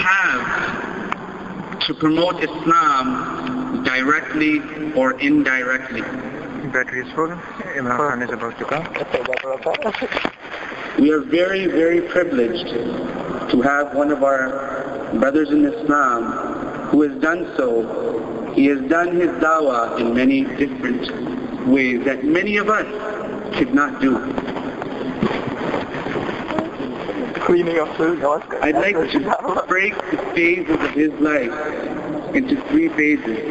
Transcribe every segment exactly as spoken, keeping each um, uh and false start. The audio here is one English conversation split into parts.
have to promote Islam directly or indirectly. Battery is full. Imran Khan is about to come. We are very, very privileged to have one of our brothers in Islam who has done so. He has done his dawah in many different ways that many of us could not do. Cleaning up food. I'd like to break the phases of his life into three phases.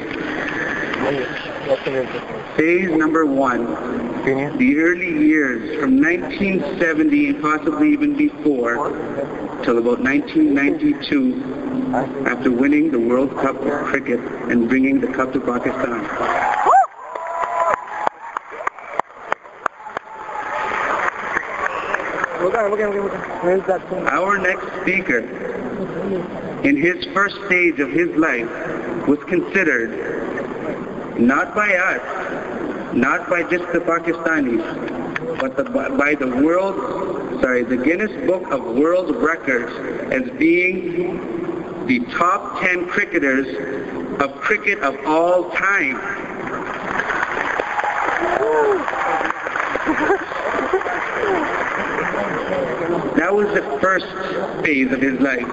Phase number one, the early years from nineteen seventy and possibly even before till about nineteen ninety-two, after winning the World Cup of cricket and bringing the cup to Pakistan. Our next speaker, in his first stage of his life, was considered not by us, not by just the Pakistanis, but the, by the world, sorry, the Guinness Book of World Records as being the top ten cricketers of cricket of all time. That was the first phase of his life.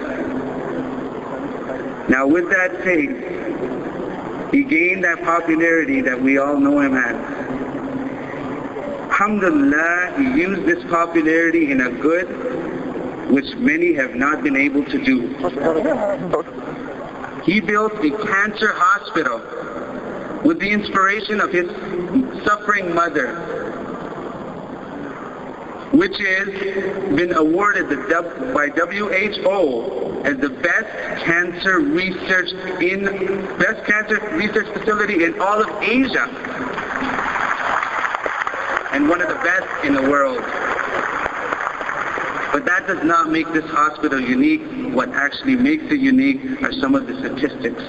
Now with that phase, he gained that popularity that we all know him as. Alhamdulillah, he used this popularity in a good which many have not been able to do. He built a cancer hospital with the inspiration of his suffering mother, which has been awarded the, by W H O as the best cancer research in best cancer research facility in all of Asia, and one of the best in the world. But that does not make this hospital unique. What actually makes it unique are some of the statistics.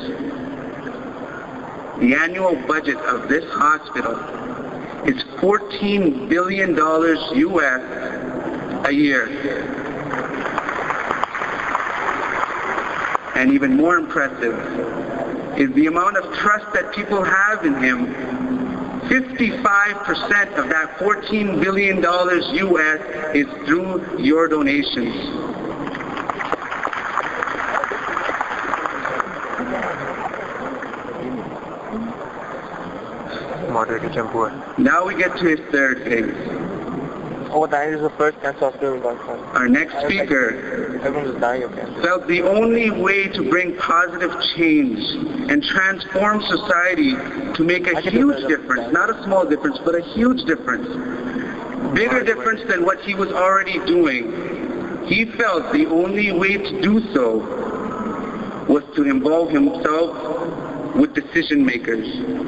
The annual budget of this hospital is fourteen billion dollars U S a year. And even more impressive is the amount of trust that people have in him. fifty-five percent of that fourteen billion dollars U S is through your donations. Now we get to his third phase. Oh, that is the first cancer hospital. Our next speaker Everyone's dying of cancer. felt the only way to bring positive change and transform society to make a huge difference, not a small difference, but a huge difference, bigger difference than what he was already doing. He felt the only way to do so was to involve himself with decision makers.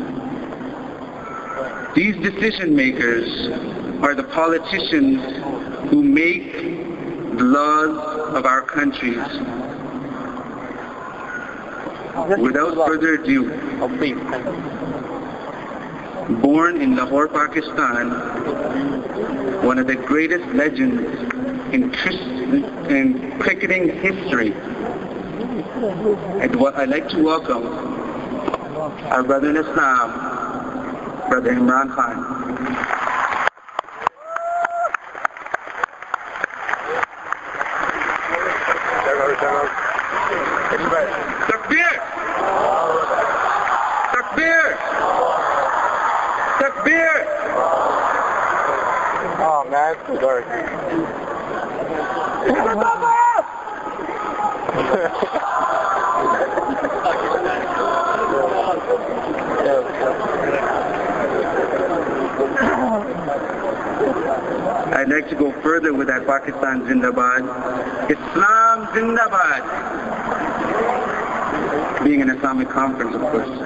These decision makers are the politicians who make the laws of our countries. Without further ado, born in Lahore, Pakistan, one of the greatest legends in, in cricketing history, and what I'd like to welcome our brother in Islam, Brother Imran Khan. Takbir! Takbir! Takbir! Oh man, it's too dark. I'd like to go further with that Pakistan Zindabad. Islam Zindabad. Being an Islamic conference, of course.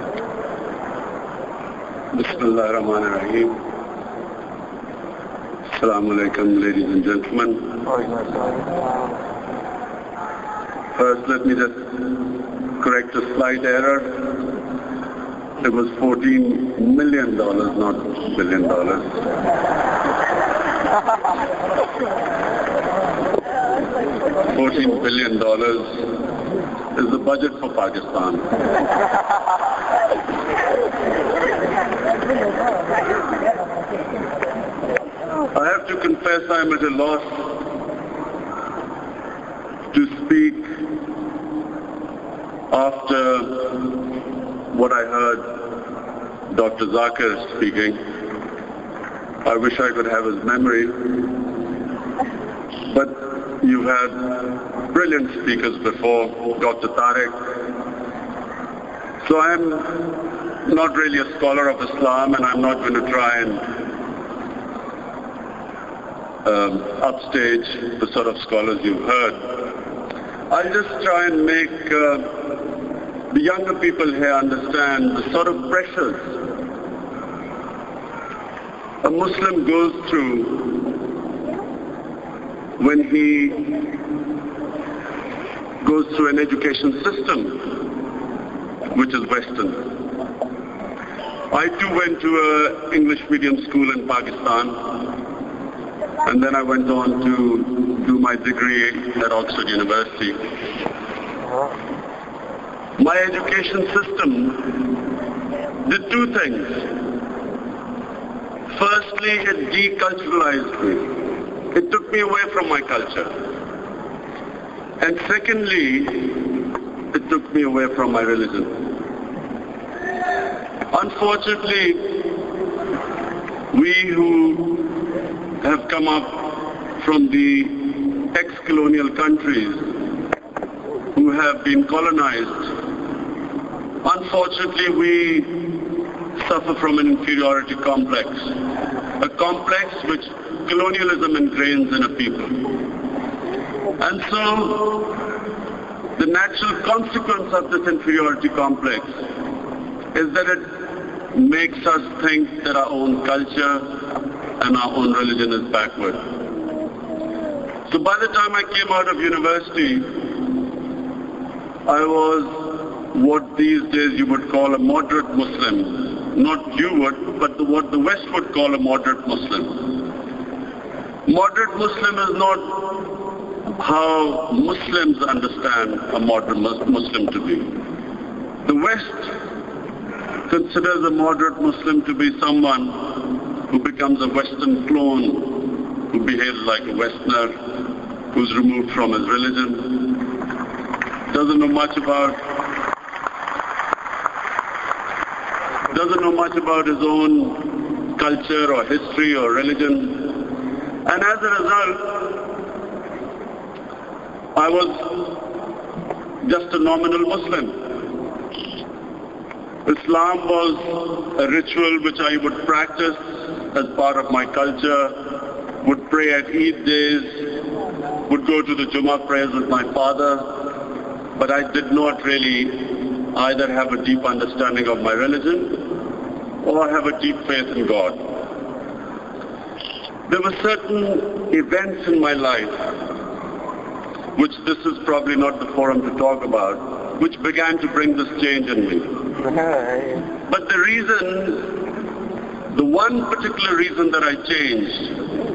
Bismillah ar-Rahman ar-Rahim. Assalamu alaikum, ladies and gentlemen. First, let me just correct a slight error. It was fourteen million dollars, not billion dollars. fourteen billion dollars is the budget for Pakistan. I have to confess I am at a loss to speak after what I heard Doctor Zakir speaking. I wish I could have his memory, but you've had brilliant speakers before, Doctor Tariq. So I'm not really a scholar of Islam, and I'm not going to try and Um, upstage the sort of scholars you've heard. I'll just try and make uh, the younger people here understand the sort of pressures a Muslim goes through when he goes through an education system which is Western. I too went to an English medium school in Pakistan, and then I went on to do my degree at Oxford University. My education system did two things. Firstly, it deculturalized me. It took me away from my culture. And secondly, it took me away from my religion. Unfortunately, we who have come up from the ex-colonial countries who have been colonized, unfortunately we suffer from an inferiority complex, a complex which colonialism ingrains in a people. And so the natural consequence of this inferiority complex is that it makes us think that our own culture and our own religion is backward. So by the time I came out of university, I was what these days you would call a moderate Muslim. Not you would, but the, what the West would call a moderate Muslim. Moderate Muslim is not how Muslims understand a moderate Muslim to be. The West considers a moderate Muslim to be someone who becomes a Western clone, who behaves like a Westerner, who's removed from his religion, doesn't know much about, doesn't know much about his own culture or history or religion. And as a result, I was just a nominal Muslim. Islam was a ritual which I would practice as part of my culture, would pray at Eid days, would go to the Jummah prayers with my father, but I did not really either have a deep understanding of my religion or have a deep faith in God. There were certain events in my life, which this is probably not the forum to talk about, which began to bring this change in me. But the reason, the one particular reason that I changed,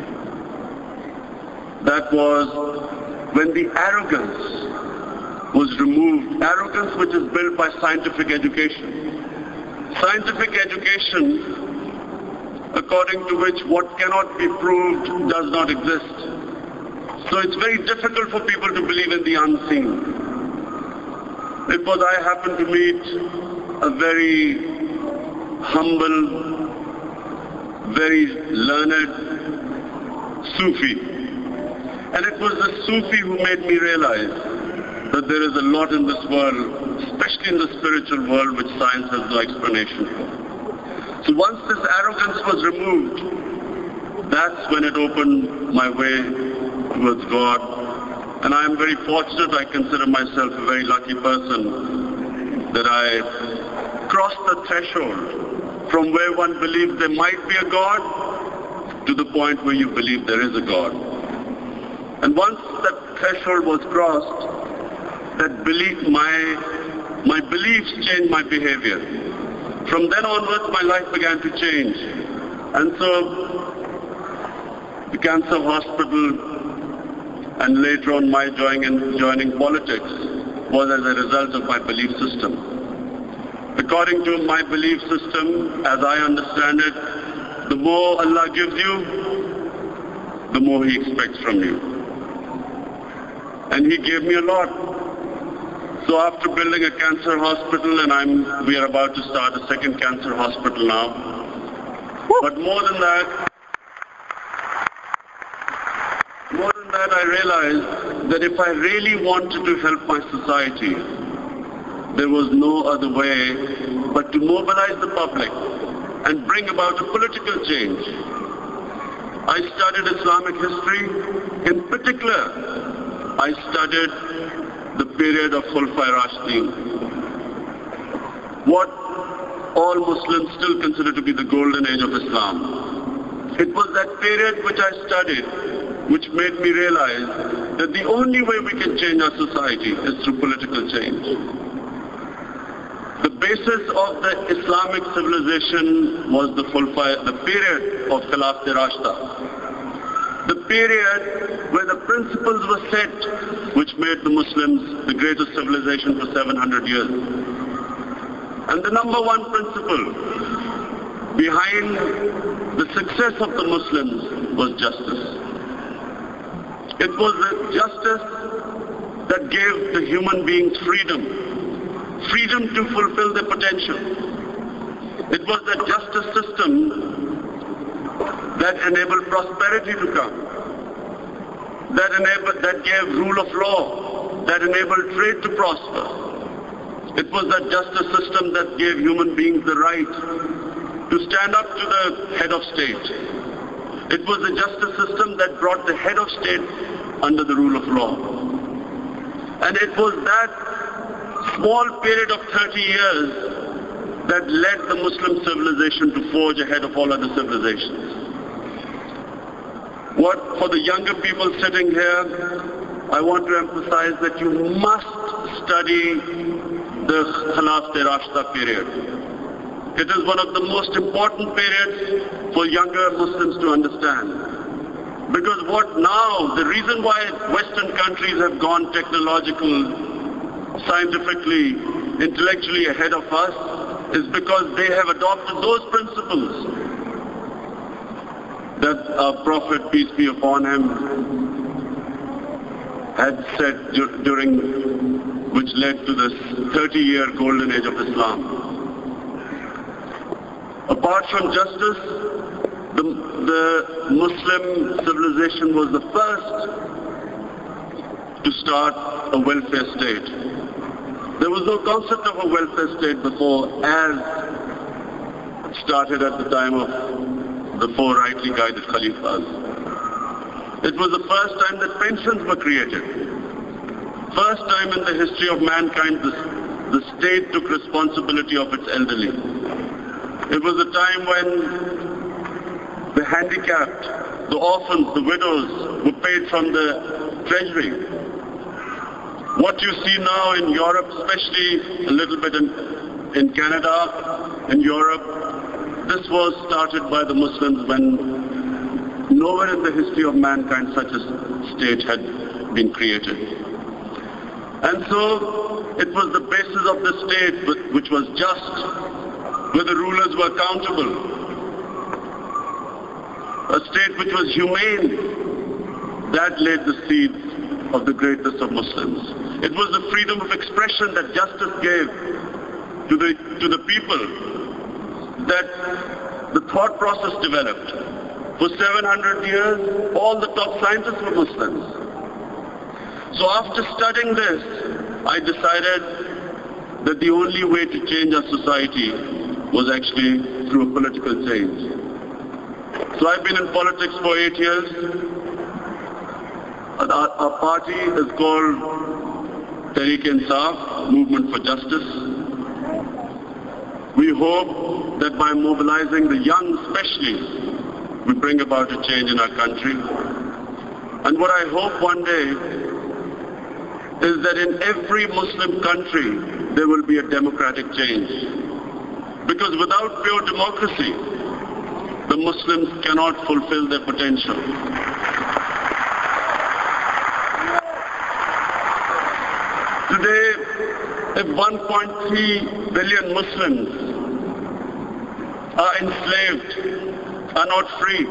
that was when the arrogance was removed, arrogance which is built by scientific education. Scientific education, according to which what cannot be proved does not exist. So it's very difficult for people to believe in the unseen. Because I happened to meet a very humble, very learned Sufi. And it was the Sufi who made me realize that there is a lot in this world, especially in the spiritual world, which science has no explanation for. So once this arrogance was removed, that's when it opened my way towards God. And I am very fortunate, I consider myself a very lucky person, that I crossed the threshold from where one believes there might be a God to the point where you believe there is a God. And once that threshold was crossed, that belief, my, my beliefs changed my behavior. From then onwards, my life began to change. And so, the cancer hospital and later on my joining, joining politics was as a result of my belief system. According to my belief system, as I understand it, the more Allah gives you, the more He expects from you. And He gave me a lot. So after building a cancer hospital, and I'm, we are about to start a second cancer hospital now. But more than that, more than that, I realized that if I really wanted to help my society, there was no other way but to mobilize the public and bring about a political change. I studied Islamic history. In particular, I studied the period of Khulafai Rashidin, what all Muslims still consider to be the golden age of Islam. It was that period which I studied which made me realize that the only way we can change our society is through political change. The basis of the Islamic civilization was the Khulafai, the period of Khilafat Rashida. The period where the principles were set which made the Muslims the greatest civilization for seven hundred years. And the number one principle behind the success of the Muslims was justice. It was the justice that gave the human beings freedom, freedom to fulfill their potential. It was the justice system that enabled prosperity to come, that enabled, that gave rule of law, that enabled trade to prosper. It was the justice system that gave human beings the right to stand up to the head of state. It was the justice system that brought the head of state under the rule of law. And it was that small period of thirty years that led the Muslim civilization to forge ahead of all other civilizations. What, for the younger people sitting here, I want to emphasize that you must study the Khilafat Rashida period. It is one of the most important periods for younger Muslims to understand. Because what now, the reason why Western countries have gone technological, scientifically, intellectually ahead of us is because they have adopted those principles that our Prophet, peace be upon him, had said during, which led to this thirty-year golden age of Islam. Apart from justice, the, the Muslim civilization was the first to start a welfare state. There was no concept of a welfare state before, as started at the time of the four rightly guided Khalifas. It was the first time that pensions were created. First time in the history of mankind the, the state took responsibility of its elderly. It was a time when the handicapped, the orphans, the widows were paid from the treasury. What you see now in Europe, especially a little bit in, in Canada, in Europe, this was started by the Muslims when nowhere in the history of mankind such a state had been created. And so it was the basis of the state which was just, where the rulers were accountable. A state which was humane, that laid the seeds of the greatness of Muslims. It was the freedom of expression that justice gave to the, to the people, that the thought process developed. For seven hundred years, all the top scientists were Muslims. So after studying this, I decided that the only way to change our society was actually through a political change. So I've been in politics for eight years. Our, our party is called Tehreek-e-Insaf, Movement for Justice. We hope that by mobilizing the young especially, we bring about a change in our country. And what I hope one day is that in every Muslim country there will be a democratic change. Because without pure democracy, the Muslims cannot fulfill their potential. Today, if one point three billion Muslims are enslaved, are not free,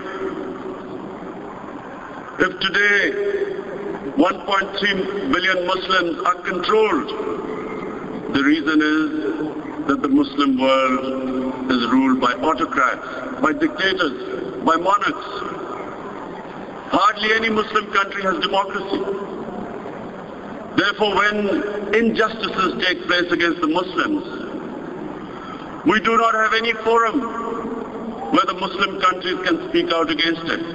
if today one point three billion Muslims are controlled, the reason is that the Muslim world is ruled by autocrats, by dictators, by monarchs. Hardly any Muslim country has democracy. Therefore, when injustices take place against the Muslims, we do not have any forum where the Muslim countries can speak out against it.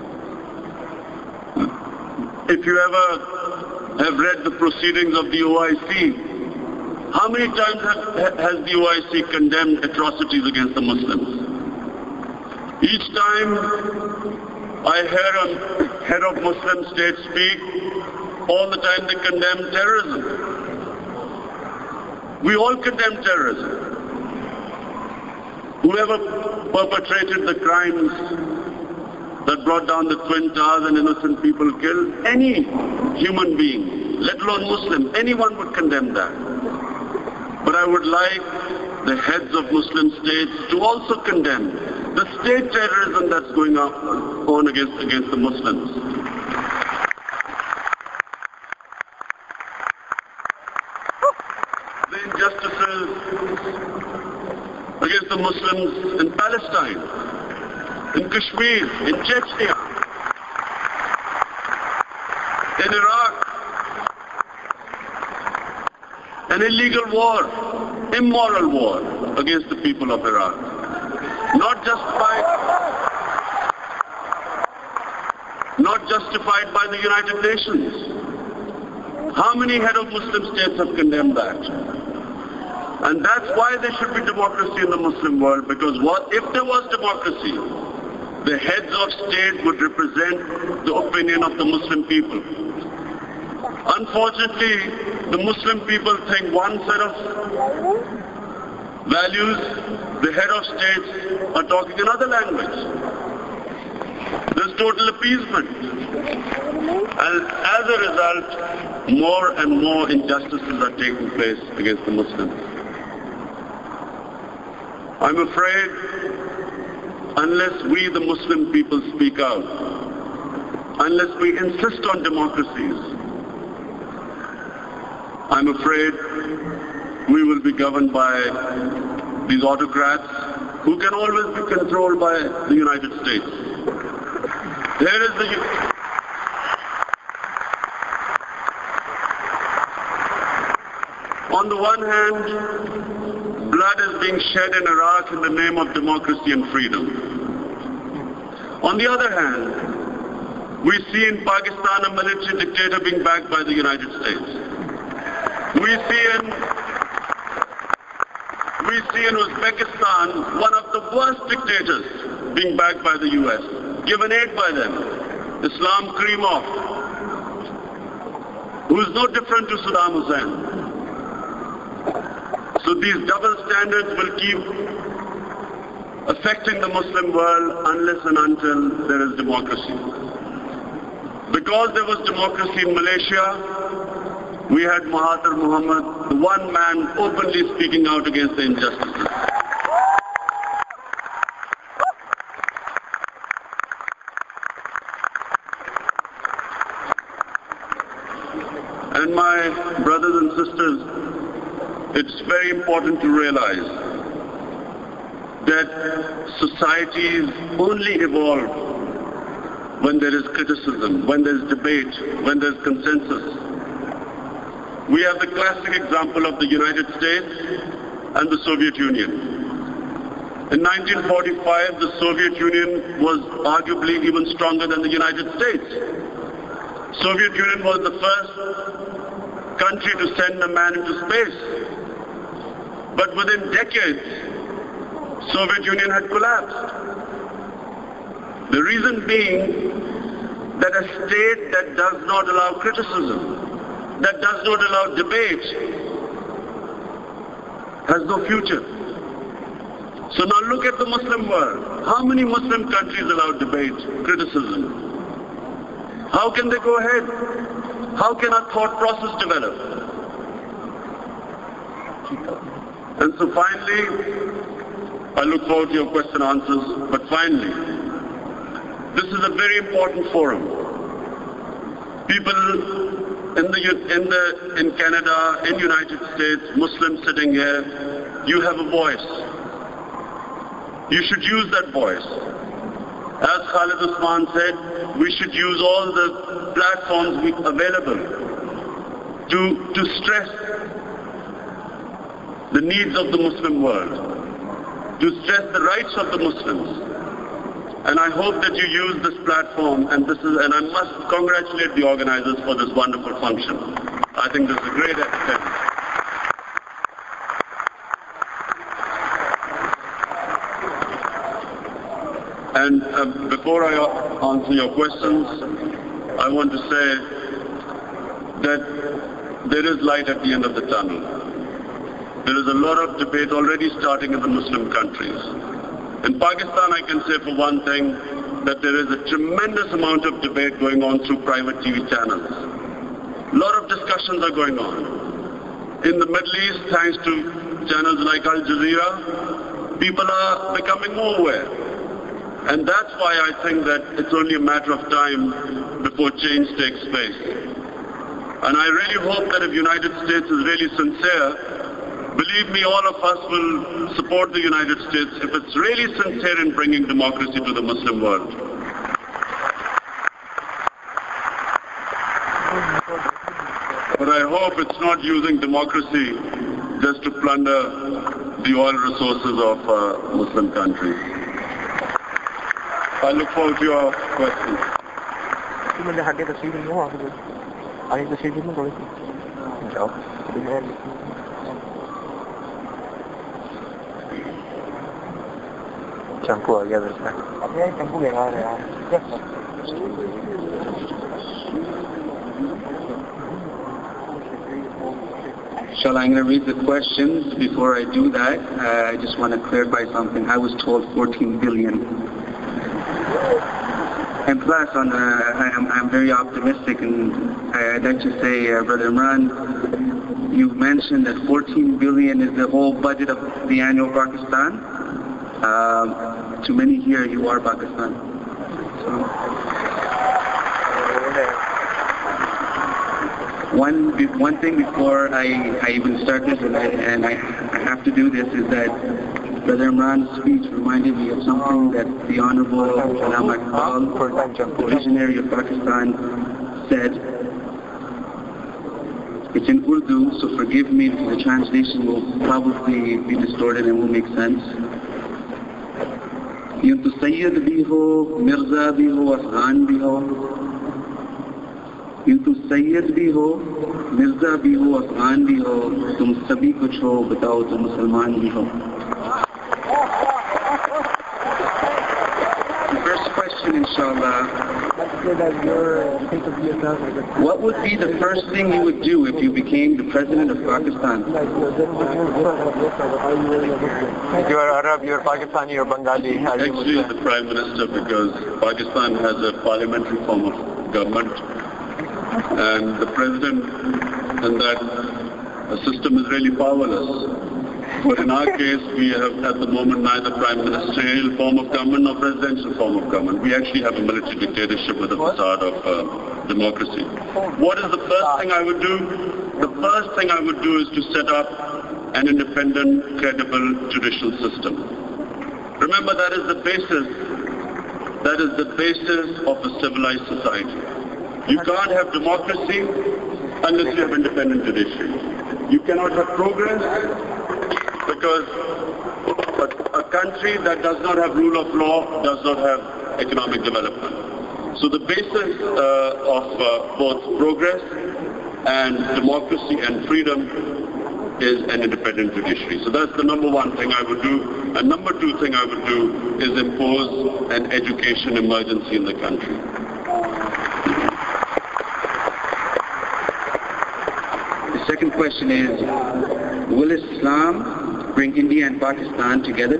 If you ever have read the proceedings of the O I C, how many times have, has the O I C condemned atrocities against the Muslims? Each time I hear a head of Muslim state speak, all the time they condemn terrorism. We all condemn terrorism. Whoever perpetrated the crimes that brought down the Twin Towers and innocent people killed, any human being, let alone Muslim, anyone would condemn that. But I would like the heads of Muslim states to also condemn the state terrorism that's going on against, against the Muslims. The injustices against the Muslims in Palestine, in Kashmir, in Chechnya, in Iraq, an illegal war, immoral war against the people of Iraq. Not justified, not justified by the United Nations. How many head of Muslim states have condemned that? And that's why there should be democracy in the Muslim world, because what if there was democracy? The heads of state would represent the opinion of the Muslim people. Unfortunately, the Muslim people think one set of values, the head of states are talking another language. There's total appeasement. And as a result, more and more injustices are taking place against the Muslims. I'm afraid unless we, the Muslim people, speak out, unless we insist on democracies, I'm afraid we will be governed by these autocrats who can always be controlled by the United States. There is the... On the one hand, blood is being shed in Iraq in the name of democracy and freedom. On the other hand, we see in Pakistan a military dictator being backed by the United States. We see in, we see in Uzbekistan one of the worst dictators being backed by the U S, given aid by them, Islam Karimov, who is no different to Saddam Hussein. So these double standards will keep affecting the Muslim world unless and until there is democracy. Because there was democracy in Malaysia, we had Mahathir Mohamad, the one man openly speaking out against the injustices. And my brothers and sisters, it's very important to realize that societies only evolve when there is criticism, when there is debate, when there is consensus. We have the classic example of the United States and the Soviet Union. In nineteen forty-five, the Soviet Union was arguably even stronger than the United States. Soviet Union was the first country to send a man into space. But within decades, Soviet Union had collapsed. The reason being that a state that does not allow criticism, that does not allow debate, has no future. So now look at the Muslim world. How many Muslim countries allow debate, criticism? How can they go ahead? How can our thought process develop? And so finally, I look forward to your question and answers, but finally, this is a very important forum. People in the, in the, in Canada, in United States, Muslims sitting here, you have a voice. You should use that voice. As Khalid Usman said, we should use all the platforms we, available to, to stress the needs of the Muslim world, to stress the rights of the Muslims. And I hope that you use this platform, and this is, and I must congratulate the organizers for this wonderful function. I think this is a great attempt. And uh, before I answer your questions, I want to say that there is light at the end of the tunnel. There is a lot of debate already starting in the Muslim countries. In Pakistan, I can say for one thing that there is a tremendous amount of debate going on through private T V channels. A lot of discussions are going on. In the Middle East, thanks to channels like Al Jazeera, people are becoming more aware. And that's why I think that it's only a matter of time before change takes place. And I really hope that if the United States is really sincere, believe me, all of us will support the United States if it's really sincere in bringing democracy to the Muslim world. But I hope it's not using democracy just to plunder the oil resources of uh, Muslim countries. I look forward to your questions. चंपू आ गया दरअसल अब ये चंपू लगा रहा है Shall I'm going to read the questions. Before I do that, uh, I just want to clarify something. I was told fourteen billion. And plus, on, uh, I'm, I'm very optimistic, and I'd like to say, uh, Brother Imran, you mentioned that fourteen billion is the whole budget of the annual Pakistan. Uh, to many here, you are Pakistan. So, one one thing before I, I even start this, and, I, and I, I have to do this, is that Brother Imran's speech reminded me of something that the Honorable Allama Iqbal, the visionary of Pakistan, said. It's in Urdu, so forgive me because the translation will probably be distorted and won't make sense. यूं तो सैयद भी हो, मिर्जा भी हो, अफगान भी हो. यूं तो सैयद भी हो, मिर्जा भी हो, अफगान भी हो. तुम सभी कुछ हो, बताओ तुम मुसलमान भी हो. First question, inshallah. What would be the first thing you would do if you became the president of Pakistan? You are Arab, you are Pakistani, you are Bengali. Actually, the Prime Minister, because Pakistan has a parliamentary form of government, and the President in that system is really powerless. But in our case, we have at the moment neither prime ministerial form of government nor presidential form of government. We actually have a military dictatorship with a facade of uh, democracy. What is the first thing I would do? The first thing I would do is to set up an independent, credible judicial system. Remember, that is the basis, that is the basis of a civilized society. You can't have democracy unless you have independent judiciary. You cannot have progress because a, a country that does not have rule of law does not have economic development. So the basis uh, of uh, both progress and democracy and freedom is an independent judiciary. So that's the number one thing I would do. And number two thing I would do is impose an education emergency in the country. The second question is, will Islam bring India and Pakistan together?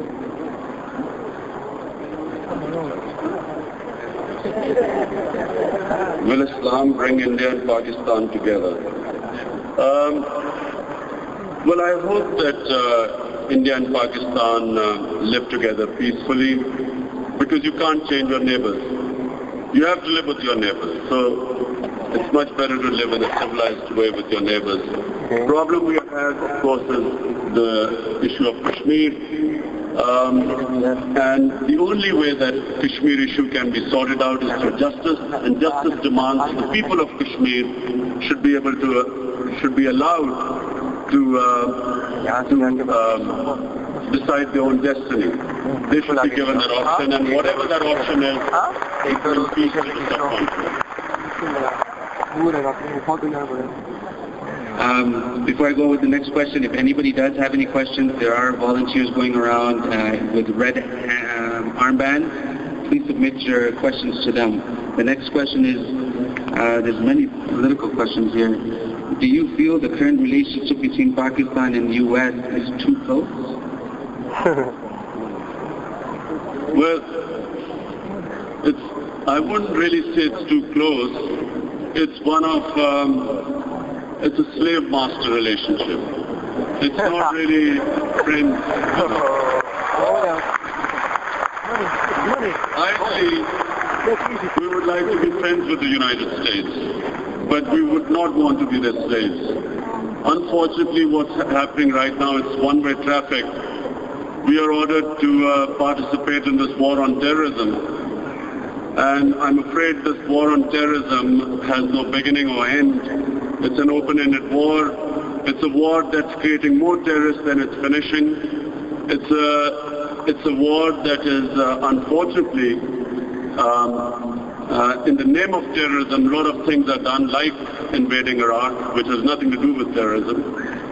Will Islam bring India and Pakistan together? Um, well, I hope that uh, India and Pakistan uh, live together peacefully, because you can't change your neighbors. You have to live with your neighbors. So it's much better to live in a civilized way with your neighbors. The problem we have, of course, is the issue of Kashmir. Um, and the only way that Kashmir issue can be sorted out is through justice, and justice demands the people of Kashmir should be able to, uh, should be allowed to, uh, to um, decide their own destiny. They should be given that option, and whatever that option is, it will be peaceful subcontinent. Um, before I go with the next question, if anybody does have any questions, there are volunteers going around uh, with red um, armband. Please submit your questions to them. The next question is, uh, there's many political questions here. Do you feel the current relationship between Pakistan and the U S is too close? Well, it's, I wouldn't really say it's too close. It's one of... Um, It's a slave-master relationship. It's not really friends. Ideally, we would like to be friends with the United States, but we would not want to be their slaves. Unfortunately, what's happening right now is one-way traffic. We are ordered to uh, participate in this war on terrorism. And I'm afraid this war on terrorism has no beginning or end. It's an open-ended war. It's a war that's creating more terrorists than it's finishing. It's a, it's a war that is, uh, unfortunately, um, uh, in the name of terrorism, a lot of things are done, like invading Iraq, which has nothing to do with terrorism.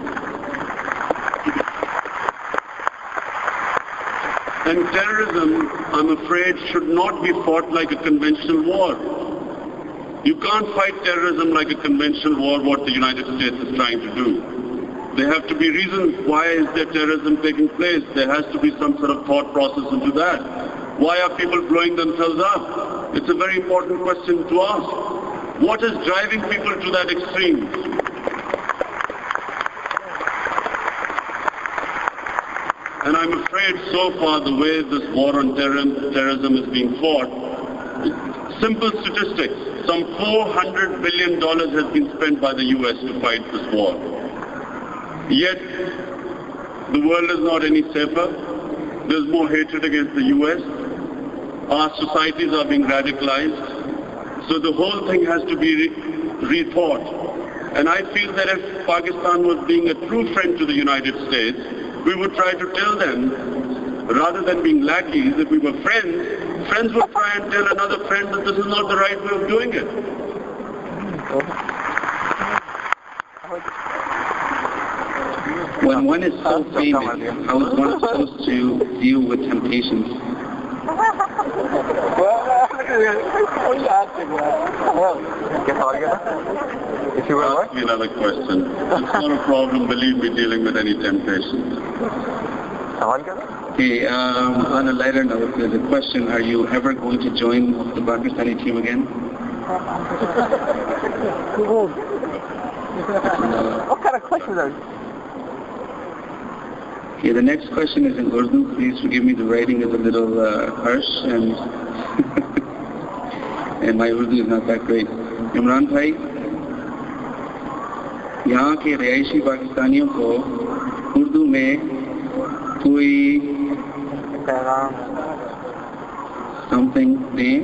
And terrorism, I'm afraid, should not be fought like a conventional war. You can't fight terrorism like a conventional war, what the United States is trying to do. There have to be reasons why is there terrorism taking place. There has to be some sort of thought process into that. Why are people blowing themselves up? It's a very important question to ask. What is driving people to that extreme? And I'm afraid so far the way this war on terror- terrorism is being fought, simple statistics, some four hundred billion dollars has been spent by the U S to fight this war. Yet, the world is not any safer. There's more hatred against the U S. Our societies are being radicalized. So the whole thing has to be re- rethought. And I feel that if Pakistan was being a true friend to the United States, we would try to tell them, rather than being lackeys, if we were friends, friends would try and tell another friend that this is not the right way of doing it. When one is so famous, how is one supposed to deal with temptations? If you will, Ask me another question. It's not a problem, believe me, dealing with any temptations. Okay, um, on a lighter note, there's a question, are you ever going to join the Pakistani team again? What kind of question are those? Okay, the next question is in Urdu. Please forgive me, the writing is a little uh, harsh and and my Urdu is not that great. Imran bhai, यहाँ के रिहायशी पाकिस्तानियों को उर्दू में कोई something दें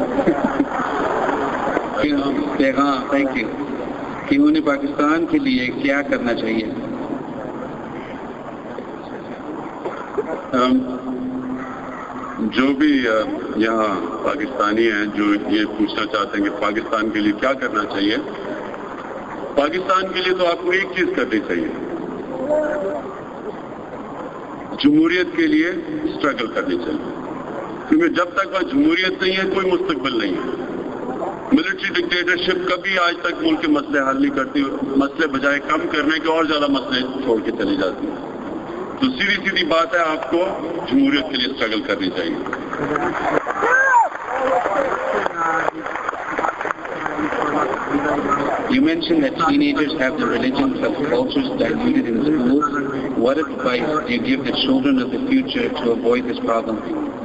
पैगाम, thank you, कि उन्हें पाकिस्तान के लिए क्या करना चाहिए? Um, जो भी यहाँ पाकिस्तानी हैं जो ये पूछना चाहते हैं कि पाकिस्तान के लिए क्या करना चाहिए, पाकिस्तान के लिए तो आपको एक चीज करनी चाहिए, जमहूरियत के लिए स्ट्रगल करनी चाहिए, क्योंकि जब तक वह जमहूरियत नहीं है कोई मुस्तकबिल नहीं है। मिलिट्री डिक्टेटरशिप कभी आज तक मुल्क के मसले हल नहीं करती, मसले बजाय कम करने के और ज्यादा मसले छोड़ के चली जाती है। तो सीधी सीधी बात है, आपको जमहूरियत के लिए स्ट्रगल करनी चाहिए। You mentioned that teenagers have the religions of cultures diluted in schools. What advice do you give the children of the future to avoid this problem?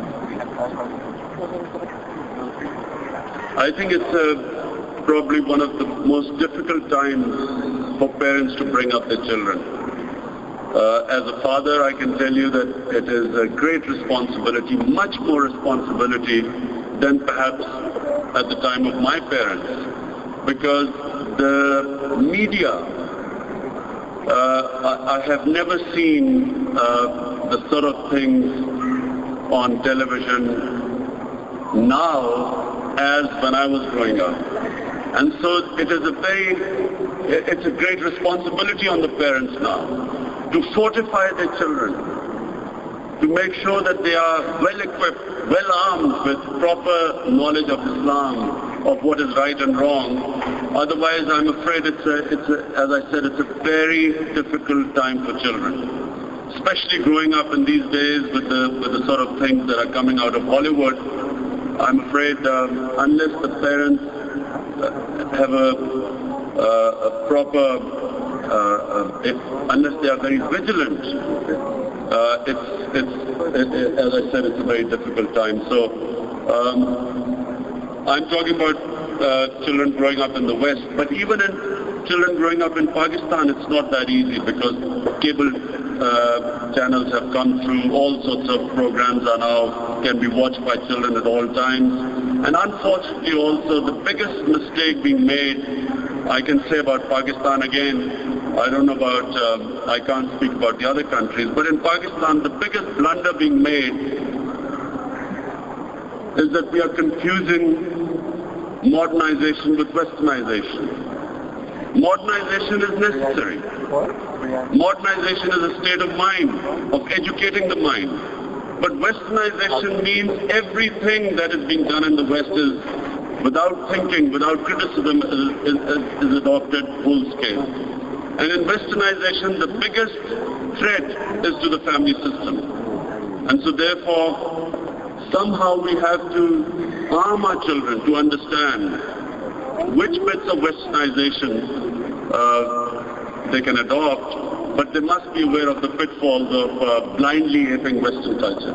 I think it's uh, probably one of the most difficult times for parents to bring up their children. Uh, as a father, I can tell you that it is a great responsibility, much more responsibility than perhaps at the time of my parents, because the media, uh, I, I have never seen uh, the sort of things on television now as when I was growing up. And so it is a very, it's a great responsibility on the parents now to fortify their children, to make sure that they are well equipped, well armed with proper knowledge of Islam, of what is right and wrong. Otherwise, I'm afraid it's a, it's a, as I said, it's a very difficult time for children, especially growing up in these days with the, with the sort of things that are coming out of Hollywood. I'm afraid um, unless the parents have a, uh, a proper, uh, uh, if, unless they are very vigilant, uh, it's, it's it, it, as I said, it's a very difficult time. So um, I'm talking about uh, children growing up in the West, but even in children growing up in Pakistan, it's not that easy, because cable uh, channels have come through. All sorts of programs are now, can be watched by children at all times. And unfortunately also, the biggest mistake being made, I can say about Pakistan again, I don't know about, um, I can't speak about the other countries, but in Pakistan, the biggest blunder being made is that we are confusing modernization with westernization. Modernization is necessary. Modernization is a state of mind, of educating the mind. But westernization means everything that is being done in the West is, without thinking, without criticism, is, is, is adopted full scale. And in westernization, the biggest threat is to the family system. And so therefore, somehow we have to arm our children to understand which bits of westernization uh, they can adopt, but they must be aware of the pitfalls of uh, blindly aping Western culture.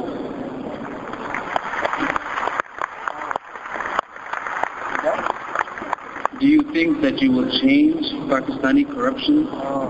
Do you think that you will change Pakistani corruption?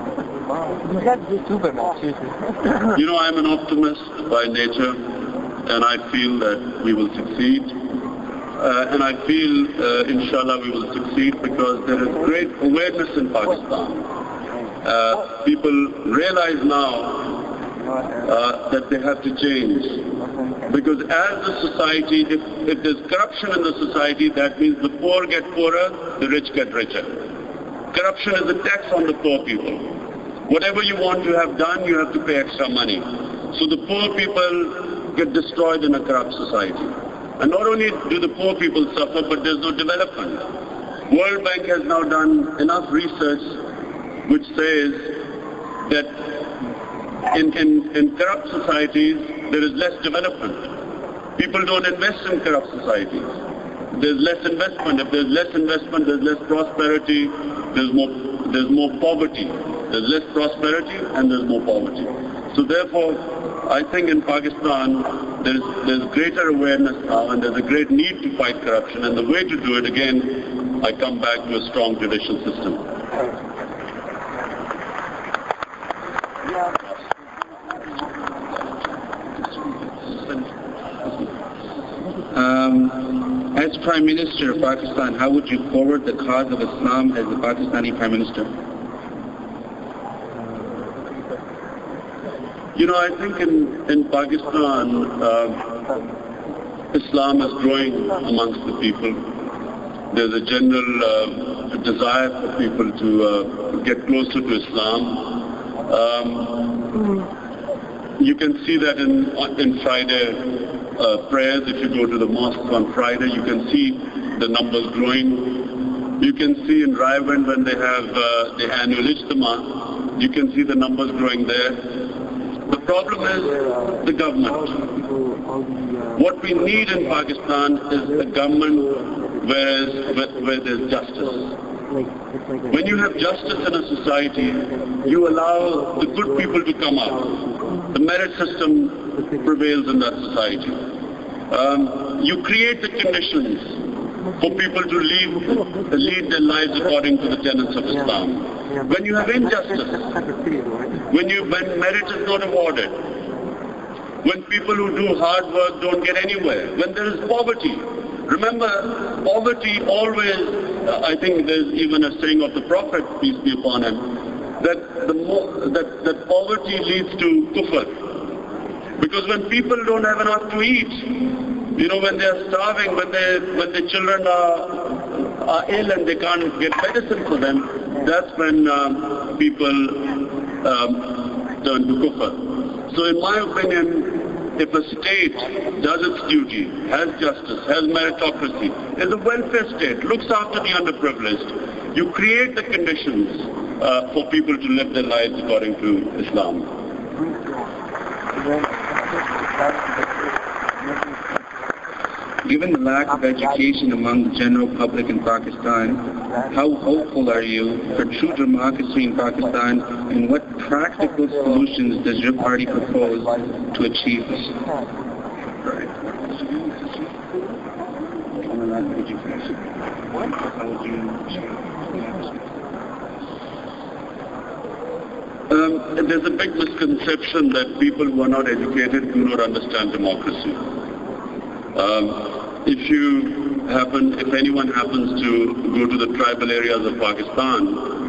You know, I'm an optimist by nature, and I feel that we will succeed. Uh, and I feel, uh, inshallah, we will succeed because there is great awareness in Pakistan. Uh, people realize now uh, that they have to change. Because as a society, if, if there's corruption in the society, that means the poor get poorer, the rich get richer. Corruption is a tax on the poor people. Whatever you want to have done, you have to pay extra money. So the poor people get destroyed in a corrupt society. And not only do the poor people suffer, but there's no development. World Bank has now done enough research which says that in, in, in corrupt societies, there is less development. People don't invest in corrupt societies. There's less investment. If there's less investment, there's less prosperity, there's more, there's more poverty. There's less prosperity and there's more poverty. So therefore, I think in Pakistan, there's, there's greater awareness now and there's a great need to fight corruption. And the way to do it, again, I come back to a strong judicial system. Um, as Prime Minister of Pakistan, how would you forward the cause of Islam as the Pakistani Prime Minister? You know, I think in, in Pakistan, uh, Islam is growing amongst the people. There's a general uh, desire for people to uh, get closer to Islam. Um, you can see that in, in Friday uh, prayers. If you go to the mosque on Friday, you can see the numbers growing. You can see in Raiwind when they have uh, the annual Ijtima, you can see the numbers growing there. The problem is the government. What we need in Pakistan is a government where, is, where, where there's justice. When you have justice in a society, you allow the good people to come out. The merit system prevails in that society. Um, you create the conditions for people to live, lead their lives according to the tenets of Islam. When you have injustice, when, you, when merit is not awarded, when people who do hard work don't get anywhere, when there is poverty. Remember, poverty always, uh, I think there's even a saying of the Prophet, peace be upon him, that, the mo that, that poverty leads to kufr. Because when people don't have enough to eat, you know, when they are starving, when, they, when their children are, are ill and they can't get medicine for them, that's when um, people um, turn to kufr. So in my opinion, if a state does its duty, has justice, has meritocracy, is a welfare state, looks after the underprivileged, you create the conditions uh, for people to live their lives according to Islam. Given the lack of education among the general public in Pakistan, how hopeful are you for true democracy in Pakistan, and what practical solutions does your party propose to achieve this? Um, there's a big misconception that people who are not educated do not understand democracy. Um, if you happen, if anyone happens to go to the tribal areas of Pakistan,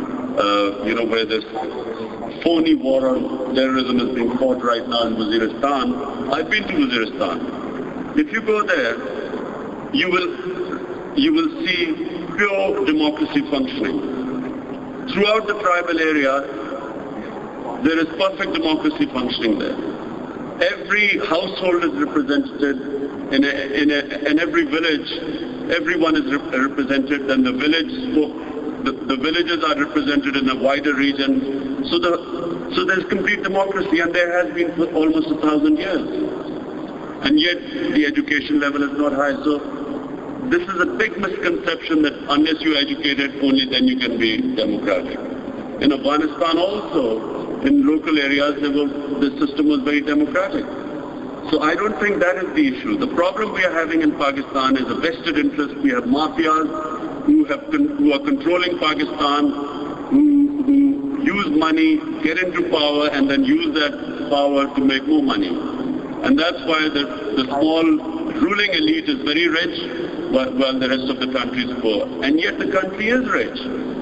uh, you know, where this phony war on terrorism is being fought right now in Waziristan, I've been to Waziristan. If you go there, you will, you will see pure democracy functioning. Throughout the tribal area, there is perfect democracy functioning there. Every household is represented. In, a, in, a, in every village, everyone is rep represented, and the village, the, the villages are represented in a wider region. So, the, so there's complete democracy, and there has been for almost a thousand years. And yet, the education level is not high. So, this is a big misconception that unless you're educated, only then you can be democratic. In Afghanistan also, in local areas, there was, the system was very democratic. So I don't think that is the issue. The problem we are having in Pakistan is a vested interest. We have mafias who, have con who are controlling Pakistan, who, who use money, get into power, and then use that power to make more money. And that's why the, the small ruling elite is very rich, while, while the rest of the country is poor. And yet the country is rich.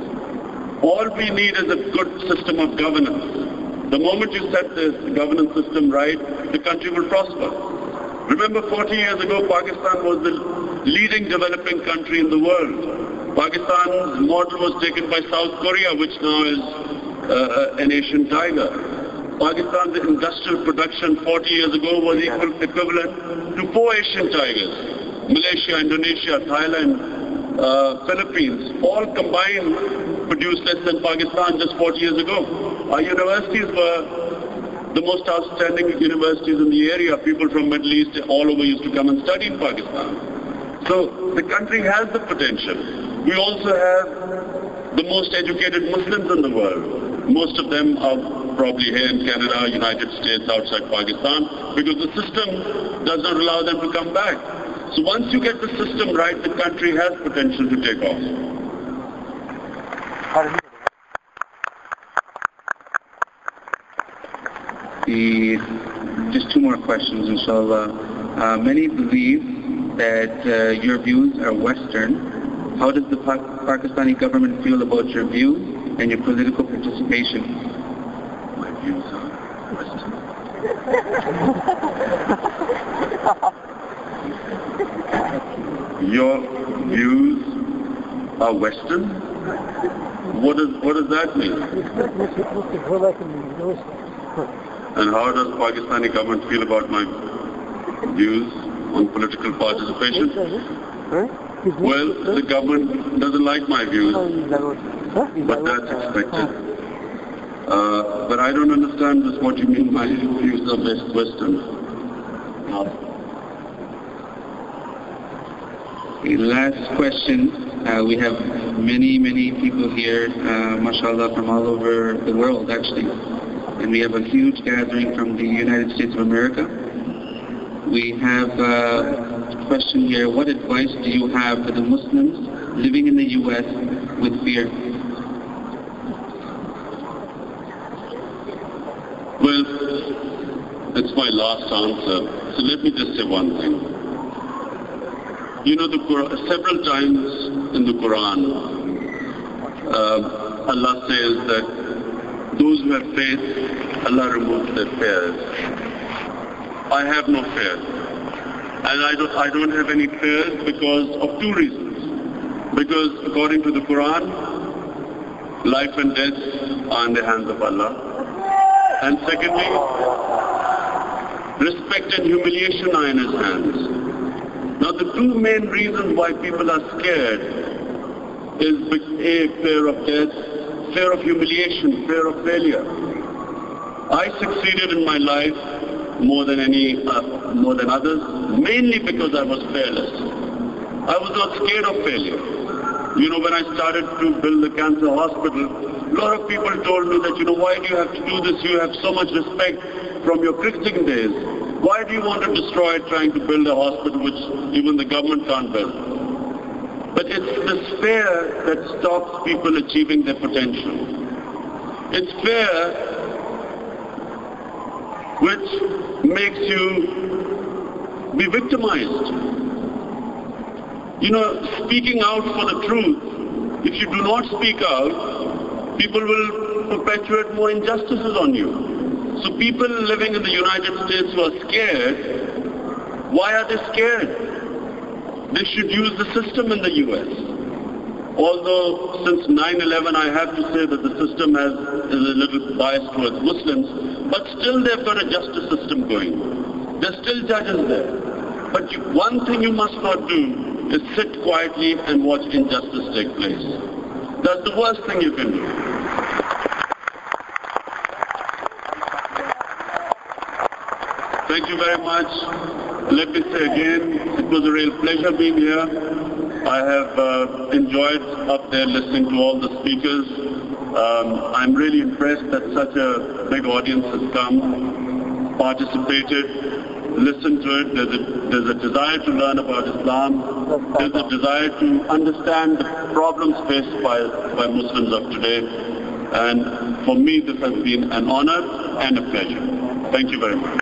All we need is a good system of governance. The moment you set this governance system right, the country will prosper. Remember, forty years ago, Pakistan was the leading developing country in the world. Pakistan's model was taken by South Korea, which now is uh, an Asian tiger. Pakistan's industrial production forty years ago was equal, equivalent to four Asian tigers. Malaysia, Indonesia, Thailand, uh, Philippines, all combined produced less than Pakistan just forty years ago. Our universities were the most outstanding universities in the area. People from Middle East all over used to come and study in Pakistan. So the country has the potential. We also have the most educated Muslims in the world. Most of them are probably here in Canada, United States, outside Pakistan, because the system does not allow them to come back. So once you get the system right, the country has potential to take off. The, just two more questions, inshallah. Uh, many believe that uh, your views are Western. How does the pa Pakistani government feel about your views and your political participation? My views are Western. Your views are Western? What, is, what does that mean? And how does Pakistani government feel about my views on political participation? Well, the government doesn't like my views, but that's expected. Uh, but I don't understand this, what you mean my views are best Western. The last question. Uh, we have many, many people here, uh, mashallah, from all over the world, actually. And we have a huge gathering from the United States of America. We have uh, a question here. What advice do you have for the Muslims living in the U S with fear? Well, it's my last answer. So let me just say one thing. You know, the Quran, several times in the Quran, uh, Allah says that those who have faith, Allah removes their fears. I have no fear. And I don't, I don't have any fears because of two reasons. Because according to the Quran, life and death are in the hands of Allah. And secondly, respect and humiliation are in His hands. Now the two main reasons why people are scared is A, fear of death, fear of humiliation, fear of failure. I succeeded in my life more than any, uh, more than others, mainly because I was fearless. I was not scared of failure. You know, when I started to build the cancer hospital, a lot of people told me that, you know, why do you have to do this? You have so much respect from your cricketing days. Why do you want to destroy it trying to build a hospital which even the government can't build? But it's this fear that stops people achieving their potential. It's fear which makes you be victimized. You know, speaking out for the truth, if you do not speak out, people will perpetuate more injustices on you. So people living in the United States who are scared, why are they scared? They should use the system in the U S. Although since nine eleven I have to say that the system has, is a little biased towards Muslims, but still they've got a justice system going. There's still judges there. But you, one thing you must not do is sit quietly and watch injustice take place. That's the worst thing you can do. Thank you very much. Let me say again, it was a real pleasure being here. I have uh, enjoyed up there listening to all the speakers. Um, I'm really impressed that such a big audience has come, participated, listened to it. There's a, there's a desire to learn about Islam. There's a desire to understand the problems faced by, by Muslims of today. And for me, this has been an honor and a pleasure. Thank you very much.